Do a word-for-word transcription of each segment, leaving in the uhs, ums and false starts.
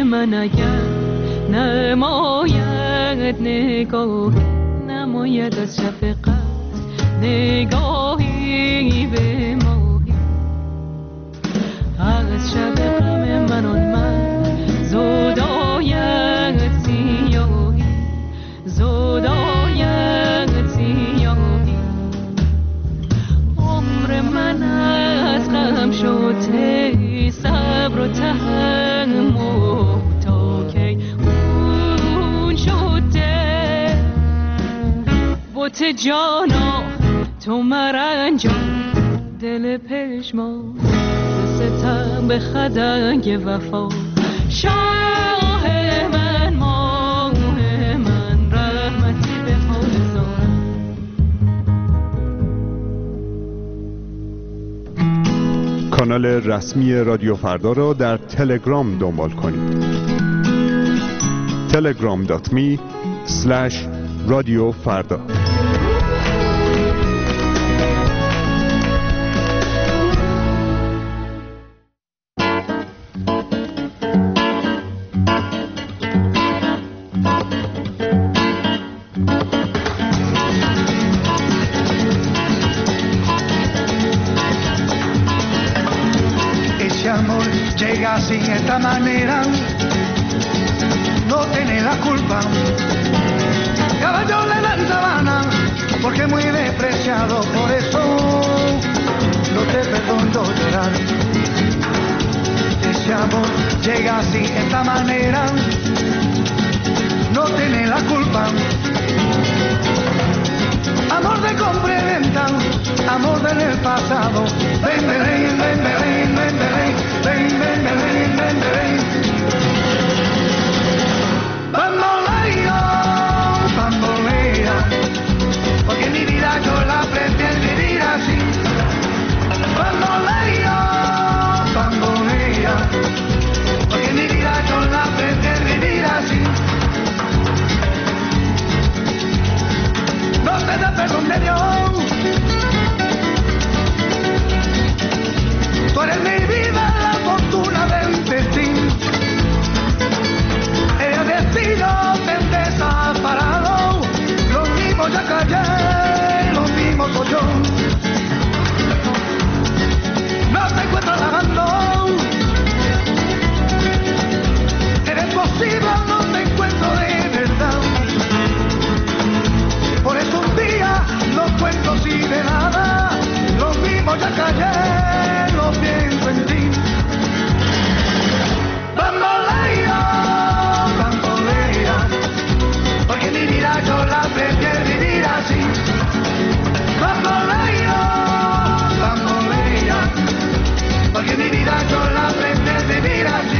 من اگر نماید نگاه نماید از شفقت نگاهی به ماهی از شب غم من آن من زداید سیاهی زداید سیاهی عمر من از غم شد صبر و تحمل تا کی اون شده بوت جانا تو مرنجان دل پشمان ستم به خدنگ وفا شاه من ماه من رحمتی به حال زارم. کانال رسمی رادیو فردا را در تلگرام دنبال کنید. تلگرام دات می اسلش رادیو فردا. Sin esta manera no tiene la culpa. Caballo le dan sabana porque muy despreciado, por eso no te perdono llorar. Ese amor llega así esta manera no tiene la culpa. Amor de compra y venta, amor del pasado. Ven, ven, ven, ven, ven, ven, ven, ven, ven, ven, ven, ven. Bambolea, bambolea, porque mi vida yo la prefiero vivir así. Bambolea, bambolea, porque mi vida yo la prefiero vivir así. No te da perdón de Dios. Tú eres mi vida, la fortuna del destino. El destino te desaparado. Lo mismo ya callé, lo mismo soy yo. No te encuentro lavando. Eres posible, no te encuentro de verdad. Por eso un día no cuento así de nada. Lo mismo ya callé, lo pienso en ti. Bambolea, bambolea, porque mi vida yo la prefiero vivir así. Bambolea, bambolea, porque mi vida yo la prefiero vivir así.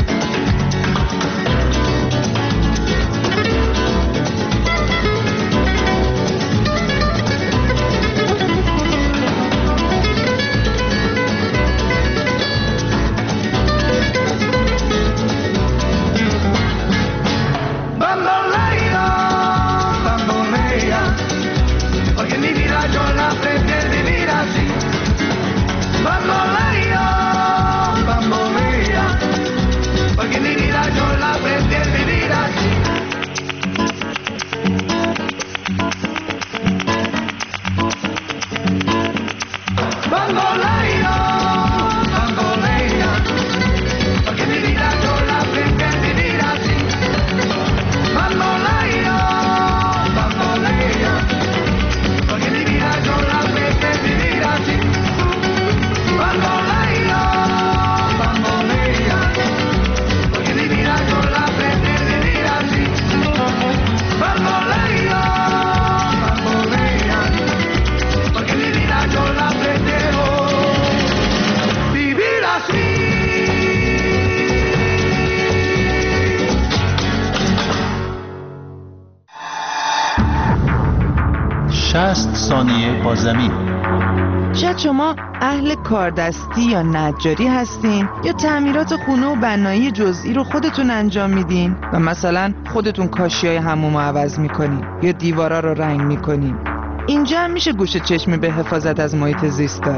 شصت ثانیه با زمین. شاید شما اهل کاردستی یا نجاری هستین یا تعمیرات خونه و بنایی جزئی رو خودتون انجام میدین و مثلا خودتون کاشیای حموم رو عوض میکنین یا دیوارا رو رنگ میکنین. اینجا هم میشه گوش چشمی به حفاظت از محیط زیست داشت.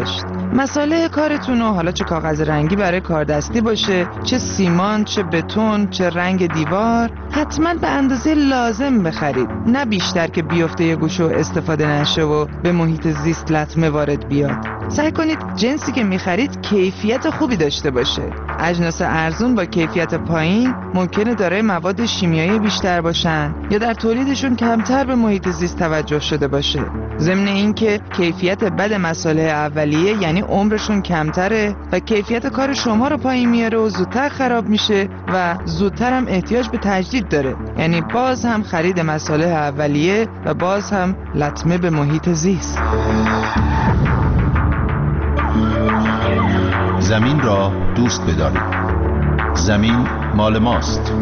مساله کارتون رو، حالا چه کاغذ رنگی برای کاردستی باشه، چه سیمان، چه بتون، چه رنگ دیوار، حتما به اندازه لازم بخرید، نه بیشتر که بیفته یه گوشو استفاده نشه و به محیط زیست لطمه وارد بیاد. سعی کنید جنسی که میخرید کیفیت خوبی داشته باشه. اجناس ارزون با کیفیت پایین ممکنه دارای مواد شیمیایی بیشتر باشن یا در تولیدشون کمتر به محیط زیست توجه شده باشه. ضمن اینکه کیفیت بد مساله اولیه یعنی عمرشون کمتره و کیفیت کار شما رو پایین میاره و زودتر خراب میشه و زودتر هم احتیاج به تجدید داره. یعنی باز هم خرید مساله اولیه و باز هم لطمه به محیط زیست. زمین را دوست بدارید. زمین مال ماست.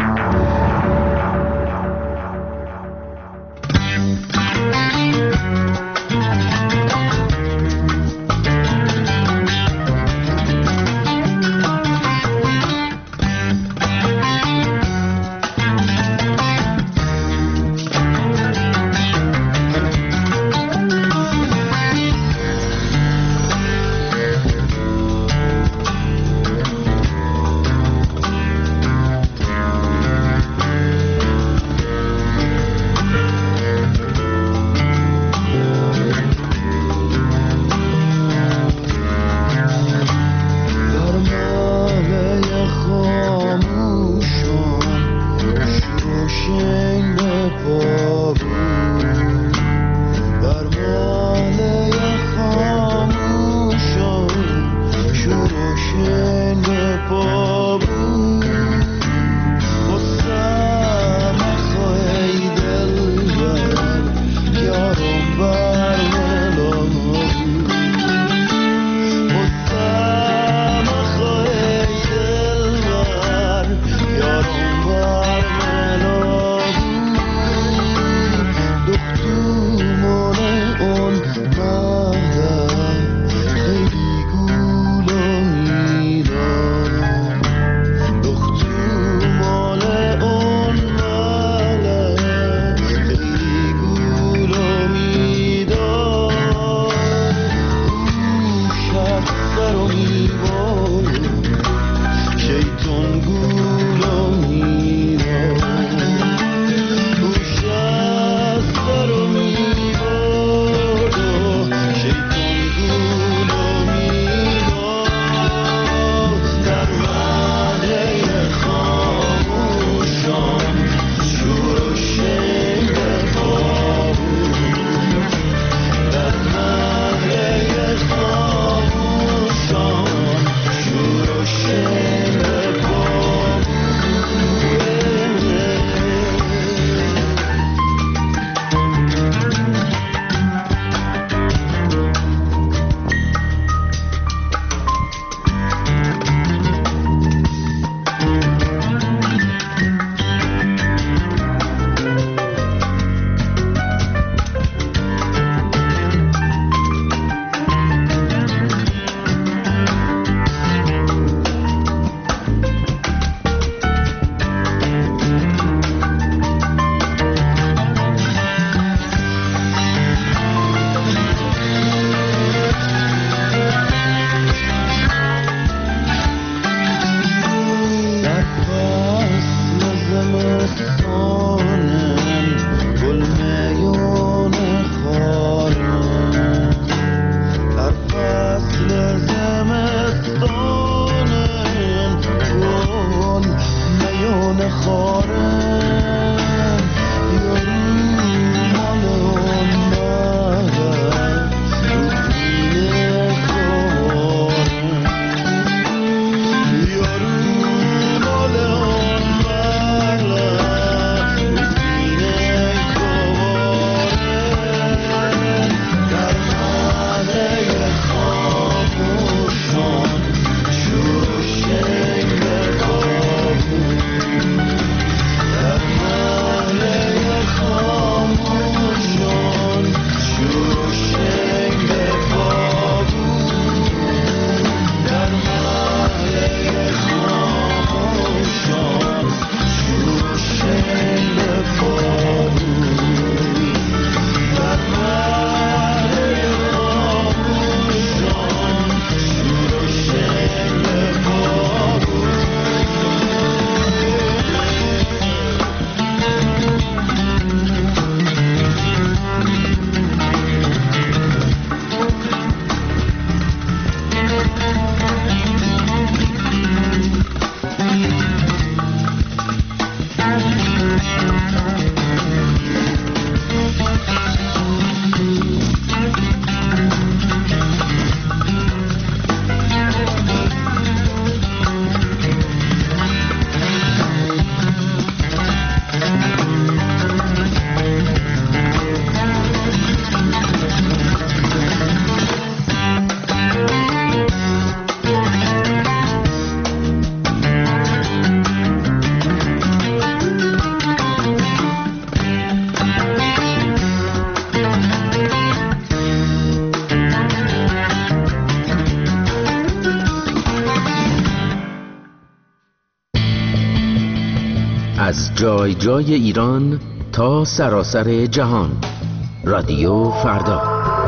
از جای جای ایران تا سراسر جهان. رادیو فردا.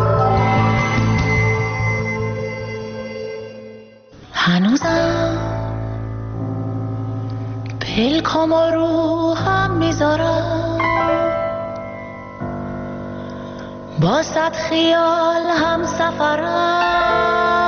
هنوزم پلکام رو هم میذارم، با صد خیال هم سفرم،